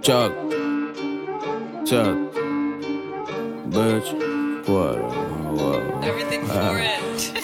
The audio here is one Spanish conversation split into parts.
Chuck, Chuck, bitch, what? Everything for it.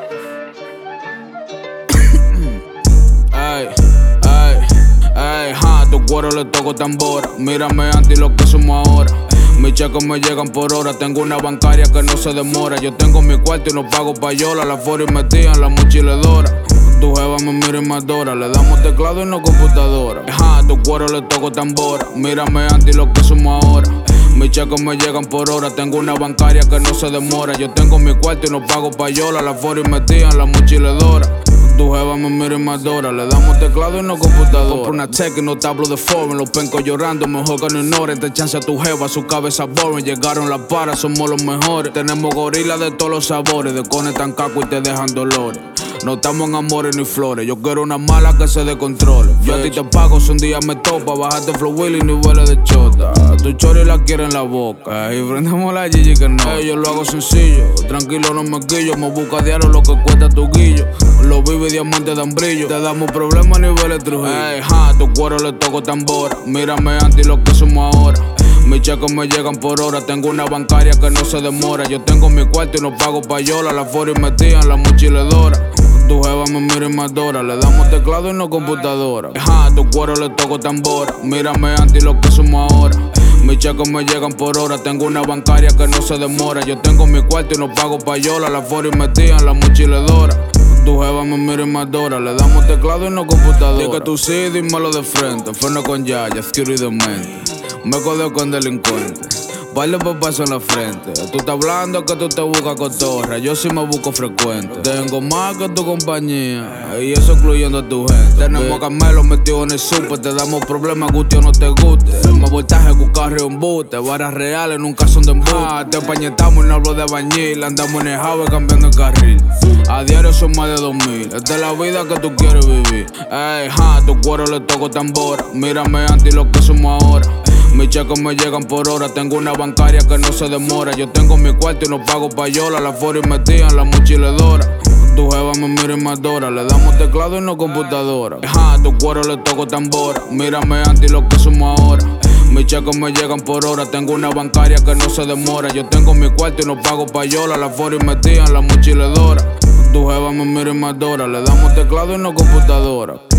Ay, ay, ay, ja, tu cuero le toco tambora. Mírame antes lo que somos ahora. Mis cheques me llegan por hora. Tengo una bancaria que no se demora. Yo tengo mi cuarto y no pago payola. La fora y metía en la mochiledora. Tu jeva me mira y me adora. Le damos teclado y no computadora. Ja, tu cuero le toco tambora. Mírame antes lo que somos ahora. Mis cheques me llegan por hora. Tengo una bancaria que no se demora. Yo tengo mi cuarto y no pago payola. La fora y metía en la mochiledora. Tu jeva me mira y me adora. Le damos teclado y no computadora. Compro una tech y no te hablo de foreign. Los pencos llorando, mejor que no ignoren. Te chance a tu jeva, su cabeza boring. Llegaron las paras, somos los mejores. Tenemos gorilas de todos los sabores. Desconectan caco y te dejan dolores. No estamos en amores ni flores. Yo quiero una mala que se descontrole. Yo a ti te pago si un día me topa. Bájate flow Willy y niveles de chota. Tu chori la quiere en la boca. Y prendemos la Gigi que no. Yo lo hago sencillo. Tranquilo, no me quillo. Me busca diario lo que cuesta tu guillo. Lo vive diamantes dan brillo. Te damos problemas a niveles Trujillo. Ey, ja, tu cuero le toco tambora. Mírame antes lo que somos ahora. Mis cheques me llegan por hora. Tengo una bancaria que no se demora. Yo tengo mi cuarto y no pago payola. La fora y metía en la mochiledora. Tu jeva me mira y me adora. Le damos teclado y no computadora. Ja, tu cuero le toco tambora. Mírame antes lo que somos ahora. Mis cheques me llegan por hora. Tengo una bancaria que no se demora. Yo tengo mi cuarto y no pago payola. La fora y metía en la mochiledora. Tu jeva me mira y me adora. Le damos teclado y no computadora. Di que tú sí, dímelo de frente. Freno con yaya, oscuro y demente. Me codeo con delincuentes. Baile por paso en la frente. Tú estás hablando que tú te buscas cotorra. Yo sí me busco frecuente. Tengo más que tu compañía. Y eso incluyendo a tu gente. Tenemos camelos metidos en el super. Te damos problemas, guste o no te guste. Más voltaje que un carro y un bote. Varas reales nunca son de embuste. Te empañetamos y no hablo de bañil. Andamos en el highway cambiando el carril. A diario son más de 2000. Esta es la vida que tú quieres vivir. Ey, ja, tu cuero le toco tambora. Mírame antes lo que somos ahora. Mis cheques me llegan por hora. Tengo una bancaria que no se demora. Yo tengo mi cuarto y no pago payola. La fora y metía en la mochiledora. Tu jeva me mira y me adora. Le damos teclado y no computadora. Ja, tu cuero le toco tambora. Mírame antes lo que somos ahora. Mis cheques me llegan por hora. Tengo una bancaria que no se demora. Yo tengo mi cuarto y no pago payola. La fora y metía en la mochiledora. Tu jeva me mira y me adora. Le damos teclado y no computadora.